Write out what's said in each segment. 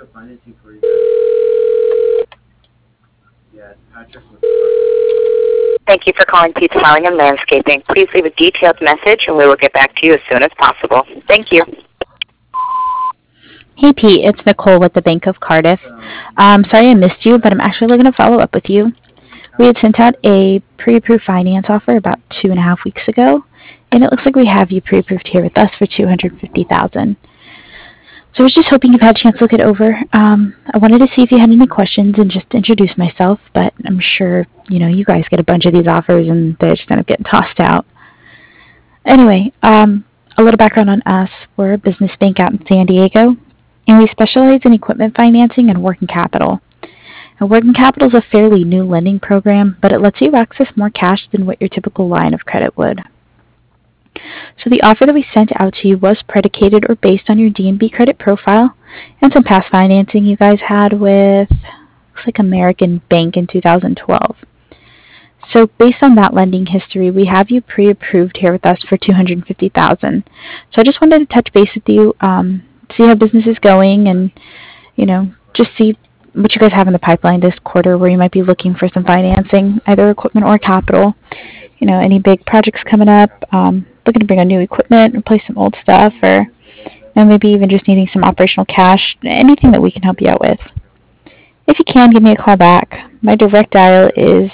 Thank you for calling Pizza Smiling and Landscaping. Please leave a detailed message and we will get back to you as soon as possible. Thank you. Hey Pete, it's Nicole with the Bank of Cardiff. Sorry I missed you, but I'm actually looking to follow up with you. We had sent out a pre-approved finance offer about 2.5 weeks ago, and it looks like we have you pre-approved here with us for $250,000. So I was just hoping you've had a chance to look it over. I wanted to see if you had any questions and just introduce myself, but I'm sure you guys get a bunch of these offers and they just end up getting tossed out. Anyway, a little background on us: we're a business bank out in San Diego, and we specialize in equipment financing and working capital. Now, working capital is a fairly new lending program, but it lets you access more cash than what your typical line of credit would. So the offer that we sent out to you was predicated or based on your D&B credit profile and some past financing you guys had with, looks like American Bank in 2012. So based on that lending history, we have you pre-approved here with us for $250,000. So I just wanted to touch base with you, see how business is going, and just see what you guys have in the pipeline this quarter where you might be looking for some financing, either equipment or capital. Any big projects coming up, looking to bring on new equipment, replace some old stuff, or maybe even just needing some operational cash, anything that we can help you out with. If you can, give me a call back. My direct dial is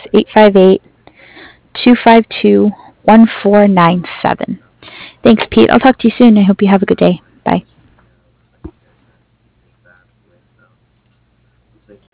858-252-1497. Thanks, Pete. I'll talk to you soon. I hope you have a good day. Bye.